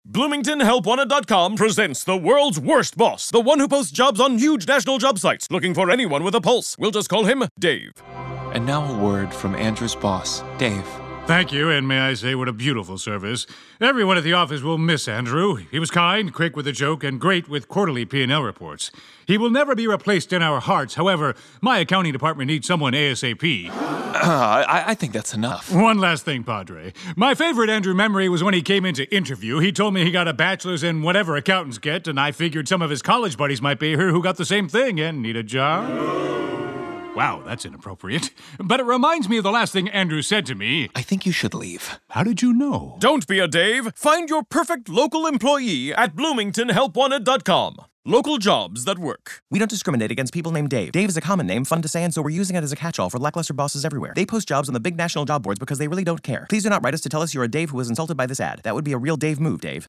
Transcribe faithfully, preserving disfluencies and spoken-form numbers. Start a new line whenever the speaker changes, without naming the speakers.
Bloomington Help Wanted dot com presents the world's worst boss, the one who posts jobs on huge national job sites, looking for anyone with a pulse. We'll just call him Dave.
And now a word from Andrew's boss, Dave.
Thank you, and may I say what a beautiful service. Everyone at the office will miss Andrew. He was kind, quick with a joke, and great with quarterly P and L reports. He will never be replaced in our hearts. However, my accounting department needs someone ASAP.
Uh, I, I think that's enough.
One last thing, Padre. My favorite Andrew memory was when he came in to interview. He told me he got a bachelor's in whatever accountants get, and I figured some of his college buddies might be here who got the same thing and need a job. Wow, that's inappropriate. But it reminds me of the last thing Andrew said to me.
I think you should leave.
How did you know?
Don't be a Dave. Find your perfect local employee at Bloomington Help Wanted dot com. Local jobs that work.
We don't discriminate against people named Dave. Dave is a common name, fun to say, and so we're using it as a catch-all for lackluster bosses everywhere. They post jobs on the big national job boards because they really don't care. Please do not write us to tell us you're a Dave who was insulted by this ad. That would be a real Dave move, Dave.